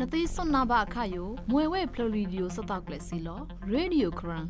Kati sonaba akayo, mwewe pluridio sataklesilo, radio kran.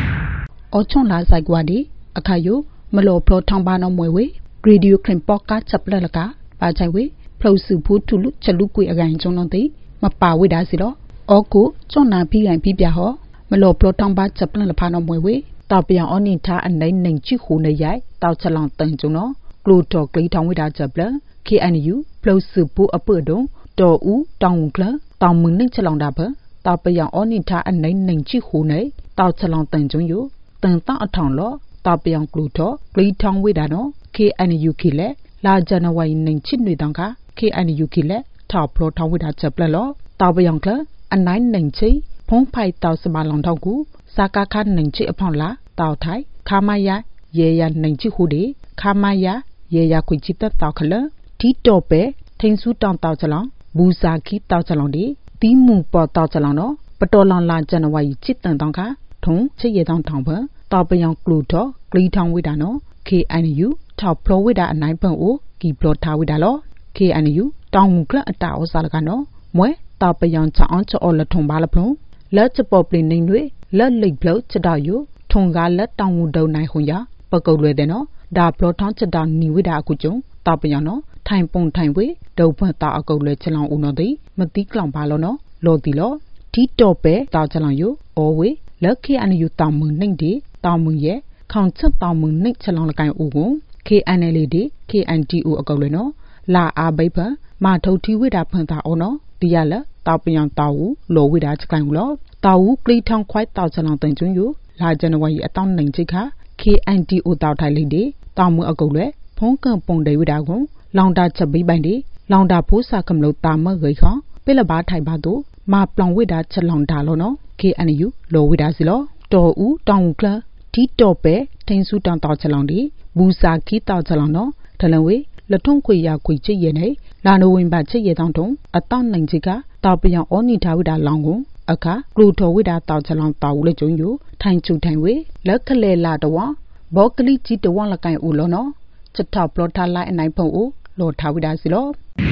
Ochon la zagwadi, akayo, malo pro tambano mwewe, radio krimpoka chaplaka, bajawe, plosupu tulu chalukui again jononti, mapawi dasilo, oku, chona pi and pipiaho, malo pro tamba chaplapano mwewe, tapia onita and nine chihuna yai, tauchalang tanjono, gluto gliton with a jabler, KNU, plosupu apudo. Đồ ú tông klơ tao mừng nên chlang đạp tao bây giờ oni ta anh nên chi khu này tao chlang từng chung yu từng tao ở thằng lo tao bây giờ gluto gli thong với đàn nó khi anh yu kile la January nên chín người đăng cá khi anh yu kile tao pro thong với đàn chập lo tao bây giờ klơ anh nên chi phong phai tao sẽ bàn lòng thong cú saka khan nên chi upon la tao thái kamaya ye ya nên chi khu đi kamaya ye ya quy chi tao khờ tí đồ bé thanh su tao tao chlang Busa ki tao chalong di, timu po tao chalong no, patolang la January chit tang tang ka, thong che ye tang tang pa, tao pa yang gluto, gli thong wida no, KNU, tao pro wida anai pa o, ki pro tao wida lo, KNU, tao mukla atao salaka no, mwe, tao pa yang cha on cha o la thong ba la plong, la cha po plin ning nwe, la lik plo cha da yu, thong ga la tao mu dau nai hong ya, pa kau lwe de no, da pro thong cha da ni wida aku chung, tao pa yang no, Time pong time we, do ta go le chalong uno di, matik long palo no, lo di lo, ti tope, ta chalong you, or we, lucky and you tamun ning di, tamun ye, count tamun ning chalong like ugu, KNLD, KNTU agoleno, la a baper, ma toti with a panta ono, diala, tapian tau, low with that kind law, tau, clay town quite thousand than you, la January a town ning chika, KNTU tau lady, tamu agole, ponka pong de with agon. Long da chabi bandi, long da pusa kam lo tama gay kho, pela ba thai ba do, ma plong with that chalong da lo no, KNU, low with us lo, to u, tong kla, ti tope, ten su tang tao chalong di, busa ki tao chalong no, talanwe, la tong kui ya kui che ye ne, la no win ba che ye tang tong, a tang nang chika, tao piang oni ta with a longo, aka, gluto with a tao chalong tao le jung you, time to time we, la kale la da wa, bokali chi the one la kai ulo no, chatao plota la and I po. Lo Tawida Silo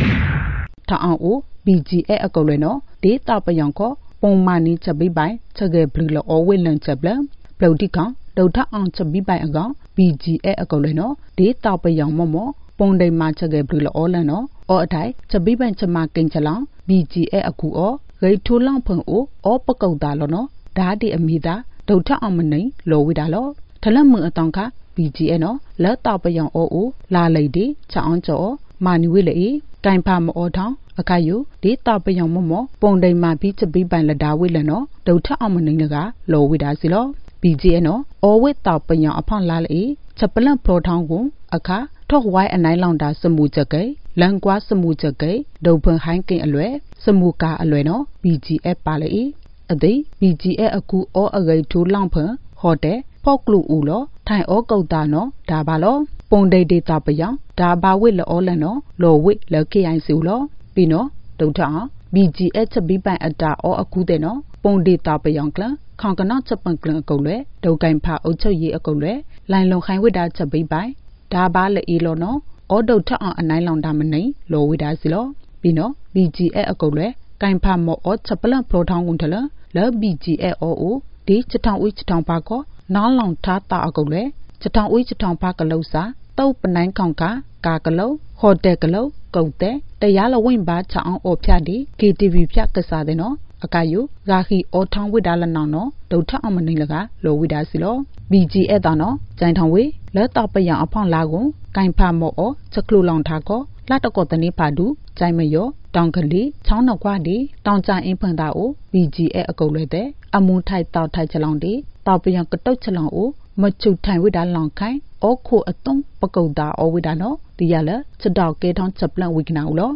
Tao BGA a Goleno, De Tapayanko, Pongmani Chabi by Chage Blue or Willen Chabler, Plodica, Dota on Chabi by a gun, BGA a Goleno, De Tapayang Momo, Ponde Machage Blue or Leno, or a tie, Chabi by Chama Kinchalang, BGA a Kuo, Gay too long pong or Paco Dalono, Daddy Amida, Dota on Mane, Low Widalo, Talamu Atonka. BGA no, la tapayang o, la lady, cha on cho, mani wille, time pam o town, a caillou, de tapayang momo, ponde ma beach a big ban la da willano, do ta amaninaga, low with asilo, BGA no, or with tapayang upon la chapalan pro town, a car, talk white and nylon da samuja gay, langua samuja gay, dopen hanking alwe, samuka alweno, BGA pale, a day, BGA a coup or a gay to lamper, hote. Poklu ulo, tai o go dano, dabalo, ponde de tapayang, daba will all no, low wit, lucky I sulo, pino, dota, BGH a biban a da or a cudeno, ponde tapayankla, concanot a punkle gole, do game pa ocho ye a gole, line long high without a bibai, daba le ilono, or dota on a nylon damane, low with asilo, pino, BGA a gole, game pa mo or chapala proton untala, le BGA o, de chatan which town paco. Nó lòng ta tạo cầu lệ, cho thằng uy cho thằng pa cà lâu sa, tàu bên này con cá cà lâu, hồ tè cà lâu, cầu té, tay giá là quên ba chọn ốp cha đi, kỳ TV cha cái sao đấy nó, à cái yếu, gà khi ô thằng uy đã lần nào nó, đầu thằng ông mình là gà, lô uy đã xí lo, BGA đó nó, chạy thằng uy, lỡ tàu bây giờ ở phong lago, cành pa mỏ, chắc lưu lòng thà có, lát tao có tên đi pa đủ, chạy mày yếu, tòng cần đi, cháu nào qua đi, tòng chạy in phần đảo, BGA ở cầu lệ đấy, amu thay tàu thay chạy lòng đi. Tao bây giờ cất chalong o, mà chụp thành với đá lòng khai, ô khu ở tung, bắt cầu đá ô với đá nó, thì giờ là cho đào kế thon chập lần week nào lo,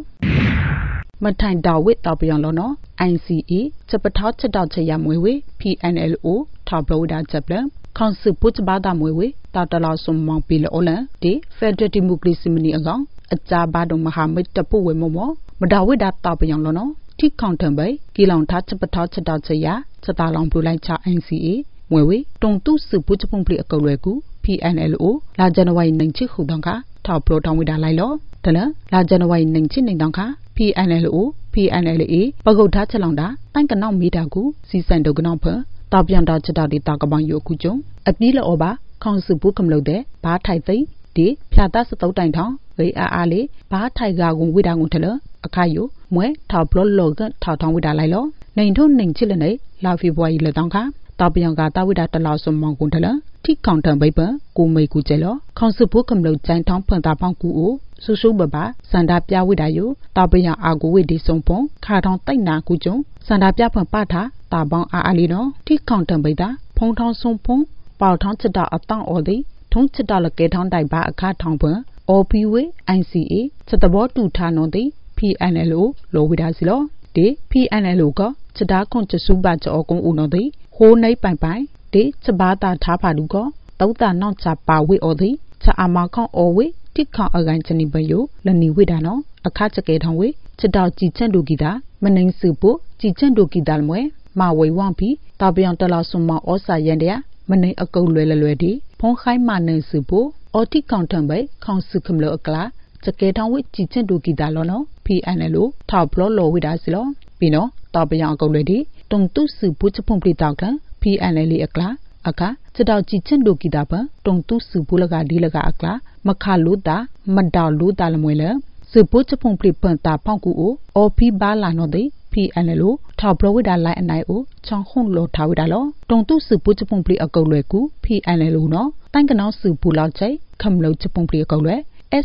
mà thành đào với tao bây giờ lo nó, ICE, cho bắt tháo cho đào chạy mùi với PNLO, thảo lâu đá chập lần, còn sự bút ba đá mùi với, tao đã lo sum mong pi lo là, để Federal Democracy mini ở góc, ở cha ba đồng mà ham mấy tập phụ với mồm, mà đào với đá tao bây giờ lo nó, thì còn thầm bấy, kỳ lòng thắt cho bắt tháo cho đào chạy cho tao lòng bù lại cha ICE. Mwewe, tong tu sự bút chấp phê cầu lệ cũ PNLO là January nâng chiếc khu đăng cá thảo pro thong với đà lai lo, thế là January nâng chiếc nâng đăng cá PNLO PNLA ပကုတ်ထားချက်လောင်တာတိုင်ကနောက်မီတာကိုစီစံဒုကနောက်ဖတောက်ပြန်တော့ချက်တော့ဒီတောက်ကပောင်ယူခုကျုံအပီးလောဘာခေါင်စုဘူးကမလို့တဲ့ဘာထိုက်သိဒီဖြာတစတုတ်တိုင်ထောင်ဝေအားလေးဘာထိုက်ကကုန်ဝိတာကုန်ထလအခါယူမွဲထောက်ဘလော့လောကထောက်ထောင်ဝိတာလိုက်လောနိုင်ထုံနိုင်ချစ်လနေလာဖေဘွားကြီးလက်တောင်းခါတောက်ပြန်ကတာဝိတာတလောက်စုံမောင်ကုန်ထလထိကောင်တံဘိပကိုမေကူကျဲလောခေါင်စုဘူးကမလို့ကျန်းထောင်းဖွန်တာပေါင်းကူအိုဆူဆူဘဘစန္ဒပြဝိတာယူတောက်ပြန်အာကိုဝိဒီစုံပွန်ခါထောင်းတိုက်နာကူကျုံစန္ဒပြဖွန်ပထားတာပေါင်းအားလီနော်ထိကောင်တံဘိတာဖုံထောင်းစုံပွန်ပေါထောင်းချတာအတောင့်အော်သည်ထုံးချတာလကေထောင်းတိုက်ပါအခါထောင်းပွန်OPW ICA ချက်တဘောတူထားနော်သည် PNLO လိုဝိဒါစီလောဒီ PNLO ကချက်တာခွန်ချစုပါကြောကုံဦးနော်သည်ဟိုးနေပိုင်ပိုင်ဒီချက်ပါတာထားပါလူကတောက်တာနောက်ချပါဝိအော်သည်ချက်အမခေါအော်ဝိတိခေါအကန်ချနီပယိုလနီဝိဒါနော်အခါချက်ကေထောင်းဝိချက်တောက်ကြည်ချက်ဒူကီတာမနှင်းစုပို့ကြည်ချက်ဒူကီတာမွဲမဝေဝမ်ပြီးတောက်ပြောင်တလောက်စုံမဩစာရန်တရမနှင်းအကုတ်လွယ်ဒီဖုံးခိုင်းမနှင်းစုပို့အော်တိကောင်ထံပဲခေါင်စုခမလို့အကလာချက်ကေထောင်းဝိကြည်ချက်ဒူကီတာလောနော် PNL ထောက်ဘလော့လောဝိဒါစီလောပြီးနော်တောက်ပြောင်အကုတ်လွယ်ဒီတုံတုစုပုချဖုံပလီတောက်ထံ PNL အကလာအခါချက်တောက်ကြည်ချက်ဒူကီတာပတုံတုစုပုလကဒီလကအကလာမခလို့တာမတောက်လို့တာလမွေလစုပုချဖုံပလီပန်တာဖောက်ကူအိုအော်ဖီဘာလာနော်တဲ့PNL ထောက်ဘလဝိဒါလိုက်အနိုင်အိုချောင်းခုံလောထားဝိဒါလောတုံတုစုပုချပုံပလီအကုတ်လွယ်ကူ PNL နော်တိုင်ကနောက်စုပူလောက်ချိခမလို့ချပုံပလီအကုတ်လွယ်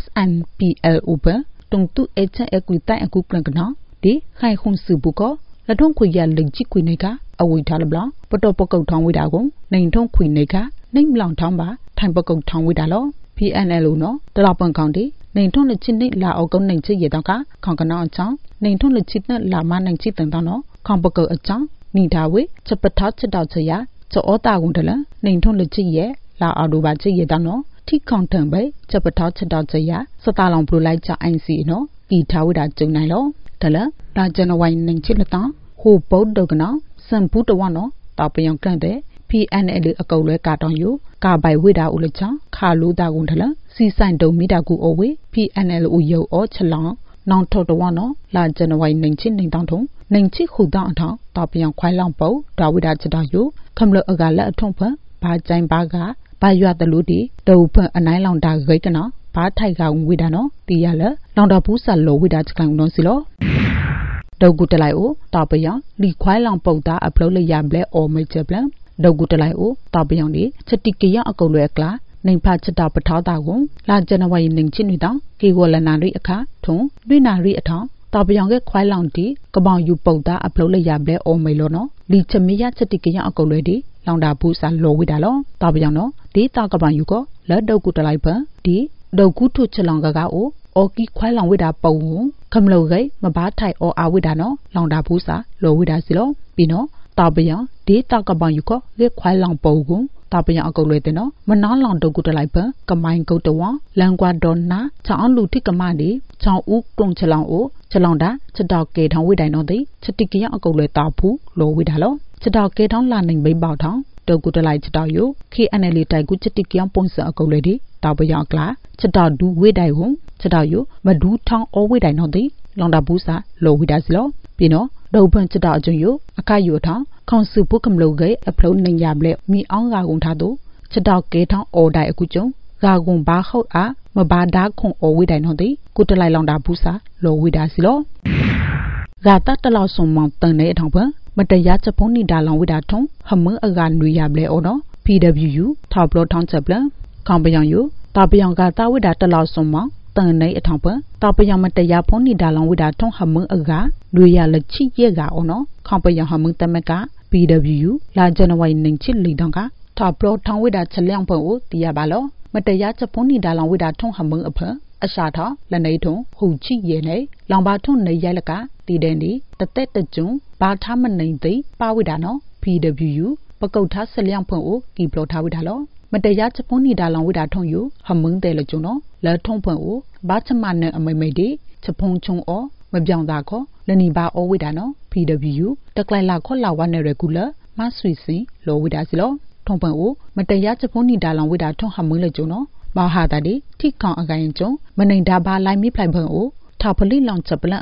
SNPL ဥပတုံတုအချက်အကွီတိုင်အခုကလကနော်ဒီခိုင်ခုံစုပူကလထုံခွေရလိချိခွေနေကအဝိထားလဘလပတော်ပကုတ်ထောင်းဝိဒါကိုနိုင်ထုံခွေနေကနိုင်မလောင်ထောင်းပါထိုင်ပကုတ်ထောင်းဝိဒါလော PNL နော်တလောက်ပန်ကောင်ဒီနိုင်ထုံလက်ချစ်နေလာအောက်ကုန်းနိုင်ချစ်ရတော့ကခေါင်ကနောင်းအချောင်းနိုင်ထုံလက်ချစ်နဲ့လာမနိုင်ချစ်တန်တော့နော်ခေါင်ပကုတ်အချောင်းနိဒါဝေချက်ပထောက်ချက်တောက်ချရချောတာကုန်တလနိုင်ထုံလက်ချစ်ရဲ့လာအော်ဒိုပါချစ်ရတော့နော်ထိခေါင်တံပဲချက်ပထောက်ချက်တောက်ချရစတာလောင်ပလိုလိုက်ချအိုင်စီနော်ဒီထားဝိတာကျုံနိုင်လောတလဒါဇန်နဝါရီနိုင်ချစ်လက်တောင်းဟိုပုတ်တော့ကနော်စံဘူးတဝနော်တောက်ပယံကန့်တဲ့ PNL အကုတ်လဲကာတောင်ယူကာပိုင်ဝိတာဦးလချောင်းခါလူတာကုန်တလစီဆိုင်တုံမီတာကူအဝေ PNL ဦးယုံအောချလောင်းနောင်ထော်တော်နော်လာဇန်နဝါရီနိုင်ချင်းနိုင်တောင်းထုံနိုင်ချစ်ခုတောင်းအထောင်းတောက်ပြန်ခွိုင်းလောင်ပုတ်ဒါဝိဒါချက်တော်ယူခမလအကလက်အထုံဖန်ဘာကြိုင်ဘာကဘာရွာတလူတီဒုဖန်အနိုင်လောင်တာဂိတ်ကနော်ဘာထိုက်ကဝိဒါနော်တီရလလောင်တာဘူးဆာလောဝိဒါချက်ကန်နော်စီလောဒုတ်ကူတလိုက်အိုတောက်ပြန်လီခွိုင်းလောင်ပုတ်တာအပလို့လရဘလက်အော်မေချက်ပလန်ဒုတ်ကူတလိုက်အိုတောက်ပြန်ဒီချက်တိကရအကုတ်လွယ်ကလာနိုင်ဖချက်တာပထောက်တာကိုလာဇန်နဝါရီနိုင်ချင်းနေတောင်ကေဝလနာရိအခါထုံလွိနာရိအထောင်တောက်ပြောင်ကခွိုင်းလောင်တီကပောင်ယူပုတ်တာအပလို့လရဘလဲအော်မေလောနော်လီချမီယချက်တိကရအကုတ်လွယ်ဒီလောင်တာဘူးစာလောဝိတာလောတောက်ပြောင်နော်ဒီတောက်ကပောင်ယူကလက်ဒုတ်ကူတလိုက်ပန်ဒီဒုတ်ကူထုချက်လောင်ကအိုအော်ကီခွိုင်းလောင်ဝိတာပုံခမလို့ကမဘာထိုင်အော်အာဝိတာနော်လောင်တာဘူးစာလောဝိတာစီလောပြီးနော်တောက်ပြောင်ဒီတောက်ကပောင်ယူကလေခွိုင်းလောင်ပုံကိုတောက်ပြန်အကုတ်လွယ်တဲ့နော်မနာလောင်တုတ်ကူတလိုက်ပန်ကမိုင်းကုတ်တဝလန်ကွာဒေါ်နာချောင်းလူထိကမဒီချောင်းဦးတုံချလောင်အိုချလောင်တာချက်တောက်ကေထောင်းဝိတိုင်တော့တဲ့ချက်တိကရအကုတ်လွယ်တောက်ဘူးလိုဝိတာလောချက်တောက်ကေထောင်းလာနိုင်ဘိပေါထောင်းတုတ်ကူတလိုက်ချက်တောက်ယူ KNL တိုက်ကူချက်တိကရပုံစံအကုတ်လွယ်ဒီတောက်ပြန်ကလာချက်တောက်ဒူဝိတိုင်ဟုချက်တောက်ယူမဒူးထောင်းအောဝိတိုင်တော့တဲ့လောင်တာဘူးစာလိုဝိတာစီလောပြီးနော်ဒုံဖန်ချက်တောက်အကျုံယူအခါယူထောင်းခေါင်စုပုကမလုကေအဖလုံးနေရပလက်မီအောင်ဂါကုန်ထားတော့ချက်တောက်ကေထောင်းအော်တိုင်အခုကျုံဂါကုန်ဘာဟုတ်အားမဘာဒါခုံအော်ဝိတိုင်တော့တဲ့ကုတလိုက်လောင်တာဘူးစာလောဝိတာစီလောဂါတတလောက်ဆုံမောင်တန်တဲ့အထောင်ပမတရားချက်ဖုံးနီဒါလောင်ဝိတာထုံဟမအဂါနွေရပလက်အော်နော် PWU ထောက်ဘလော့ထောင်းချက်ပလခေါင်ပယံယူတာပယံဂါတဝိတာတလောက်ဆုံမောင်တန်နေအထောင်ပတာပယံမတရားဖုံးနီဒါလောင်ဝိတာထုံဟမအဂါနွေရလက်ချိရဲ့ကအော်နော်ခေါင်ပယံဟမတမကPWU လာဇန်နဝါရီနိုင်ချစ်လီတောင်ကထောက်ဘလော့ထောင်းဝိတာချက်လျောင်းဖို့ကိုတီးရပါလောမတရားချက်ဖုံးနီဒါလောင်ဝိတာထုံဟမအဖအရှာထောင်းလက်နေထုံဟူချိရဲနေလောင်ပါထုံနေရိုက်လကတီတဲ့ဒီတသက်တကျွန်းဘာထားမနိုင်သိပါဝိတာနော် PWU ပကုတ်ထားဆက်လျောင်းဖို့ကိုကီဘလော့ထားဝိတာလောမတရားချက်ဖုံးနီဒါလောင်ဝိတာထုံယူဟမင်းတဲ့လကျွန်းနော်လက်ထုံဖို့ကိုဘာချမနဲ့အမိမိဒီချက်ဖုံးချုံအော်မပြောင်းတာခေါ်လနီဘာအောဝိတာနော် PWU တကလိုက်လာခေါ်လာဝနဲ့ရကူလာမဆွေစီလောဝိတာစီလောထုံပန်ကိုမတရားချက်ဖုံးနီဒါလောင်ဝိတာထုံဟမင်းလေကျုံနော်ဘာဟာတာဒီထိကောင်အကိုင်ကျုံမနိုင်တာဘာလိုက်မိဖလိုက်ဖန်ကိုထောက်ဖလိလောင်ချက်ပလန့်အမ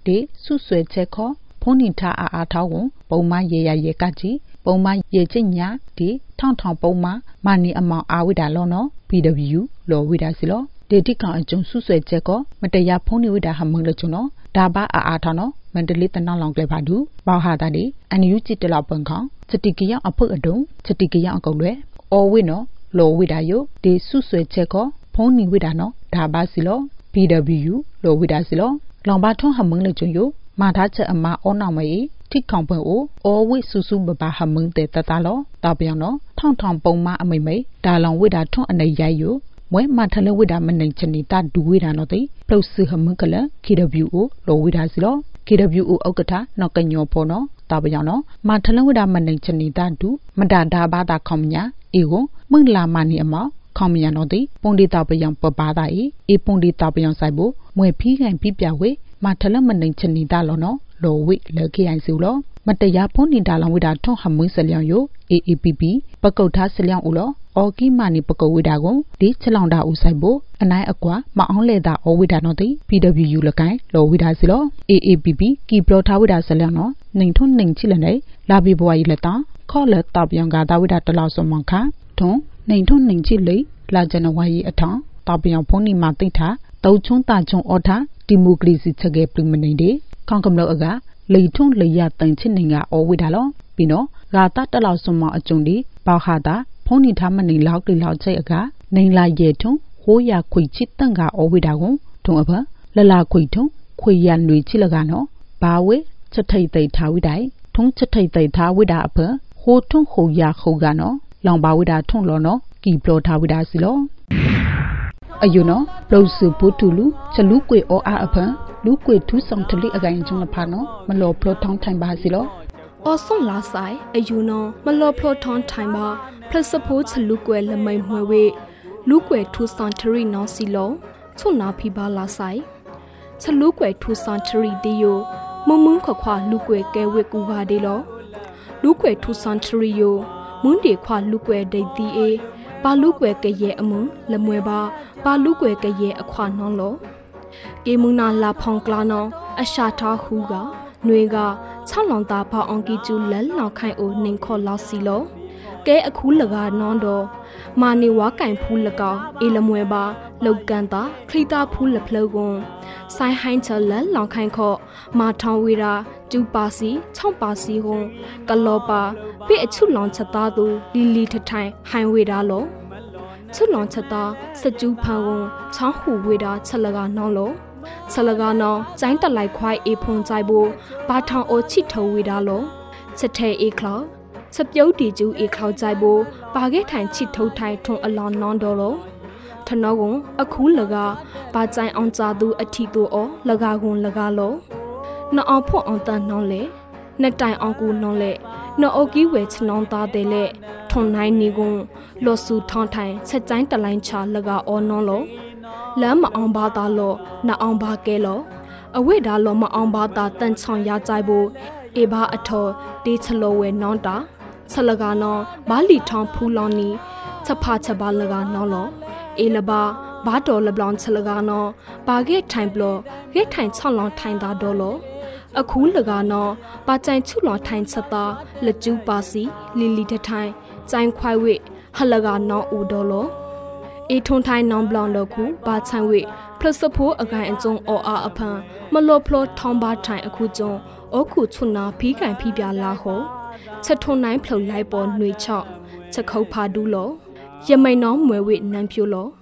ဒီဆုဆွဲချက်ခေါ်ဖုန်နီထားအားထောက်ကိုပုံမရေရရေကကြီးပုံမရေချစ်ညာဒီထောင်ထောင်ပုံမမာနီအမောင်အာဝိဒါလောနော် PW လောဝိဒါစီလောဒေတိကောင်အကျုံဆုဆွဲချက်ကောမတရားဖုန်နီဝိဒါဟမုံလချုံနော်ဒါဘာအားထောက်နော်မန္တလေးတနောင်းလောင်ကလေးပါဒူဘောက်ဟာတာဒီအန်ယူကြည့်တလောက်ပန်ခေါစတိကရအဖုတ်အတုံစတိကရအကုတ်လွဲအော်ဝိနော်လောဝိဒါယိုဒီဆုဆွဲချက်ကောဖုန်နီဝိဒါနော်ဒါဘာစီလော PW လောဝိဒါစီလောလောင်ပါထွန်းဟမုံလချုံယိုမာထားချက်အမအောနောင်မေထိခေါင်ပွင့်အိုအော်ဝိဆူဆူမပါဟမုံတဲ့တတလောတောက်ပြောင်နော်ထောင်ထောင်ပုံမအမိမိဒါလောင်ဝိဒါထွန်းအနေရိုက်ယိုမွဲမထလဝိဒါမနိုင်ချနီတာဒူဝိဒါနော်တိပလုဆူဟမုံကလ KWO လောဝိဒါစီလော KWO ဥက္ကဋ္ဌနော်ကညောဖောနော်တောက်ပြောင်နော်မထလဝိဒါမနိုင်ချနီတာဒူမဒါဒါဘာတာခေါမညာအေကိုမင်္ဂလာမနီအမောခေါမညာနော်တိပုံဒီတောက်ပြောင်ပပါတာအေပုံဒီတောက်ပြောင်ဆိုင်ဖို့မွဲဖီးကန်ပြပြဝေမထလမနိုင်ချနီတာလောနော်လောဝိလေခိအိုင်စုလောမတရားဖုန်နီတာလောင်ဝိဒါထွန်းဟမွင်းစလျောင်ယို AAPP ပကုတ်ထားစလျောင်ဦးလောအော်ကီမာနီပကုတ်ဝိဒါကိုဒီချလောင်တာဦးဆိုင်ဖို့အနိုင်အကွာမအောင်လေတာအော်ဝိဒါနော်တိ PWU လကိုင်းလောဝိဒါစီလော AAPP ကီပလောထားဝိဒါစလျောင်နော်နှိမ်ထွန်းနှိမ်ချိလနေလာဘီဘွားကြီးလက်တာခေါ်လက်တောက်ပြောင်ကတာဝိဒါတလောက်စုံမခါထွန်းနှိမ်ထွန်းနှိမ်ချိလေလာဇန်နဝါရီအထောင်တောက်ပြောင်ဖုန်နီမာတိတ်တာတောက်ချုံတာချုံအော်ထားဒီမိုကရေစီချက်ကေပြမနေဒီခေါင်ကမလောအကလေထုံးလေရတန်ချစ်နေကအော်ဝိဒါလောပြီးနော်ဂါတာတလောက်စုံမအကျုံဒီပေါခါတာဖုန်နီထားမနေလောက်တိလောက်ချိတ်အကနိုင်လာရေထုံးဟိုးရခွေချစ်တန့်ကအော်ဝိဒါကိုထုံအဖလလခွေထုံးခွေရနွေချစ်လကနော်ဘာဝေချက်ထိတ်သိထားဝိဒိုင်ထုံးချက်ထိတ်သိထားဝိဒါအဖဟိုးထုံးဟိုရခုကနော်လောင်ပါဝိဒါထုံးလောနော်ကီပလောထားဝိဒါစီလောအယူနော်ပလုစုပုတူလူချလူကွေအောအားအဖန်လူကွေထူးဆောင်တလိအကိုင်ကျုံလဖာနော်မလောပလောထောင်းထိုင်ပါစီလောအော်ဆွန်လာဆိုင်အယူနော်မလောပလောထောင်းထိုင်ပါဖလစဖိုးချလူကွေလမိန်မွေဝေလူကွေထူးဆောင်တရီနော်စီလောချုံနာဖီပါလာဆိုင်ချလူကွေထူးဆောင်တရီဒီယိုမုံမုံခွာလူကွေကဲဝေကူပါဒီလောလူကွေထူးဆောင်တရီယိုမွန်းဒီခွာလူကွေဒိတ်တီအေပါလူကွယ်ကရဲ့အမုံလမွဲပါလူကွယ်ကရဲ့အခွာနောင်းလောကေမူနာလာဖောင်ကလာနောအရှာထားဟူကຫນွေက6လောင်သားဖောင်အောင်ကီကျူလန်လောင်ခိုင်အိုနှင်ခေါ်လောက်စီလောကဲအခုလကနောင်းတော့မာနေဝါကင်ဖူးလကောင်အေလမွဲပါလောက်ကန်တာခရီတာဖူးလဖလောကွန်ဆိုင်ဟိုင်းချလန်လောင်ခိုင်ခေါ်မာထောင်းဝေရာကျူပါစီ6ပါစီဟွန်ကလောပါပြည့်အချုလောင်ချက်သားသူလီလီထထိုင်ဟိုင်းဝေတာလောချုလောင်ချက်သားစကျူးဖန်ဝန်ချောင်းဟူဝေတာချက်လကနောင်းလောချက်လကနောင်းကျိုင်းတက်လိုက်ခွိုင်းအေဖုန်ကြိုက်ဖို့ဘာထောင်အိုချစ်ထုံဝေတာလောချက်ထဲအေခလောက်ချက်ပြုတ်တီကျူအေခလောက်ကြိုက်ဖို့ဘာခဲ့ထိုင်ချစ်ထုံထိုင်ထုံအလောင်းနောင်းတော်လောထနောကွန်အခုလကဘာကြိုင်အောင်ကြသူအထီတူအောလကကွန်လကလောနော်အောင်ဖို့အောင်တန်နောင်းလေနှစ်တိုင်အောင်ကူနောင်းလေနော်အိုကီဝဲချနောင်းသားတဲ့လေထုံနိုင်နေကွန်လောဆူထောင်းထိုင်ချက်ကြိုင်းတလိုင်းချလကအောနောင်းလောလမ်းမအောင်ဘာသာလောနော်အောင်ဘာကဲလောအဝိဒါလောမအောင်ဘာသာတန်ချောင်ရကြိုက်ဖို့အေဘာအထော်တေးချလောဝဲနောင်းတာချက်လကနောဘာလီထောင်းဖူလောင်းနီချက်ဖာချက်ပါလကနောင်းလောအေလဘာဘာတော်လဘလောင်ချက်လကနောဘာဂဲထိုင်ဘလောဂဲထိုင်6လောင်ထိုင်တာဒေါ်လောအခုလကနောပါကြိုင်ချုလောင်ထိုင်ချက်တာလက်ကျူပါစီလီလီတထိုင်ကြိုင်ခွိုင်ဝိဟလကနောဦးဒေါ်လောအေထုံထိုင်နောင်ဘလောင်တော့ခုပါချိုင်ဝိဖလစဖိုးအကိုင်အကျုံအော်အားအဖန်မလောဖလောထောင်းပါထိုင်အခုကျုံအခုချုနာဖီးကန်ဖီးပြလာဟောချက်ထုံနိုင်ဖလုံလိုက်ပေါ်နှွေချော့ချက်ခုတ်ဖာဒူးလောယမိန်နောမွဲဝိနန်ဖြူလော